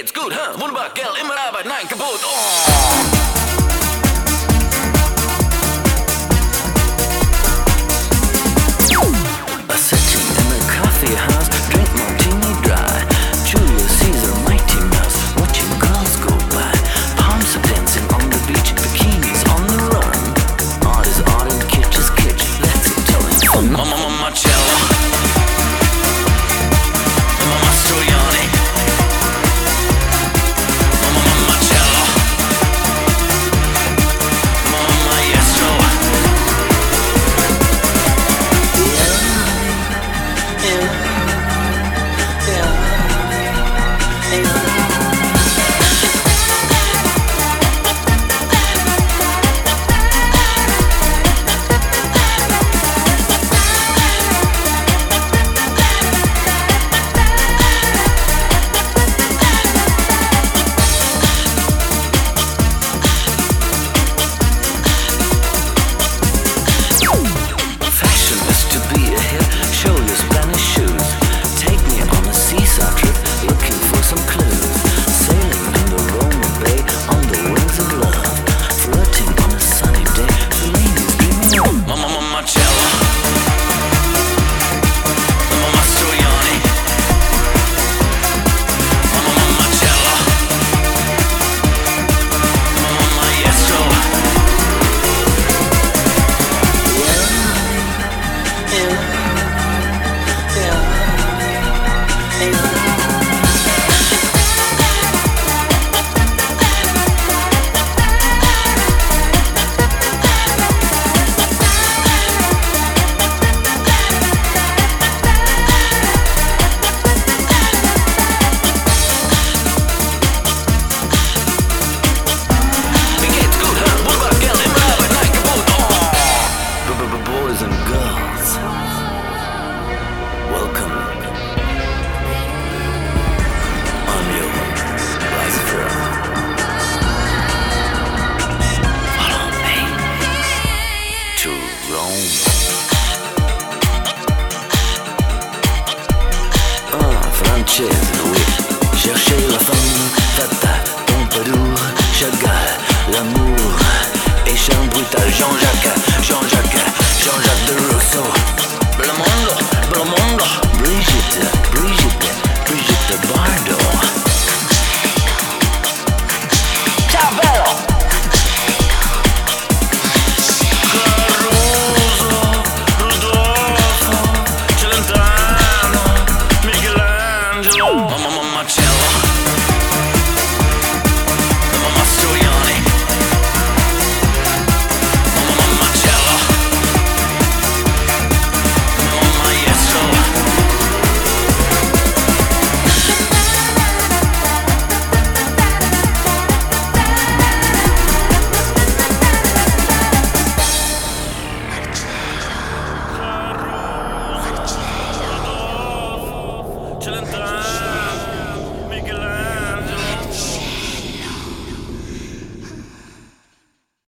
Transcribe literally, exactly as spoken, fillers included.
geht's gut, huh? Wunderbar, gell, immer Arbeit, nein, kaputt, oh. A sitting in a coffee house, drink martini dry. Julius Caesar, Mighty Mouse, watching girls go by. Palms are dancing on the beach, bikinis on the run. Art is art and kitsch is kitsch, let's get telling fun. Mama, mama, Marcello, Mama Mastroianni, Mama, mama, Marcello, Mama Maestro. Fashion is to be a hip, show your Spanish shoes. Take me on a seaside trip, looking for some clues. Sailing in the Roma Bay, on the wings of love. Flirting on a sunny day, Fellini's dreaming of Mama, mama, Marcello, Mama Mastroianni, Mama, mama, Marcello, Mama Maestro. Wie geht's gut, huh? Wunderbar, gell, immer Arbeit, nein, kaputt, oh. B-b-b- Boys and girls, welcome. I'm your vice throne. Follow me to Rome. Ah, francese, oui. Cherchez la femme fatale.